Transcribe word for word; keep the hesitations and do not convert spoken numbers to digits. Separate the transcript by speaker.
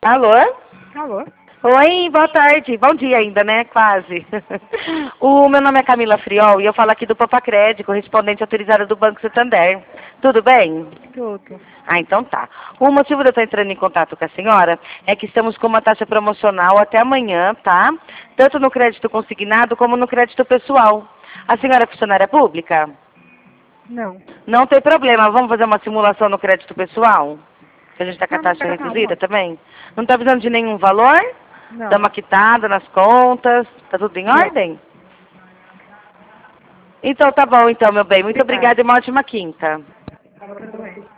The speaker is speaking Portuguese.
Speaker 1: Alô?
Speaker 2: Alô?
Speaker 1: Oi, boa tarde. Bom dia ainda, né? Quase. O meu nome é Camila Friol e eu falo aqui do Papacred, correspondente autorizado do Banco Santander. Tudo bem?
Speaker 2: Tudo.
Speaker 1: Ah, então tá. O motivo de eu estar entrando em contato com a senhora é que estamos com uma taxa promocional até amanhã, tá? Tanto no crédito consignado como no crédito pessoal. A senhora é funcionária pública?
Speaker 2: Não.
Speaker 1: Não tem problema. Vamos fazer uma simulação no crédito pessoal? Que a gente está com a
Speaker 2: Vamos
Speaker 1: taxa
Speaker 2: com
Speaker 1: reduzida
Speaker 2: calma.
Speaker 1: também? Não está precisando de nenhum valor?
Speaker 2: Não.
Speaker 1: Estamos quitados nas contas? Está tudo em
Speaker 2: Não.
Speaker 1: ordem? Então tá bom então, meu bem. Muito
Speaker 2: Obrigada.
Speaker 1: obrigada e uma ótima quinta.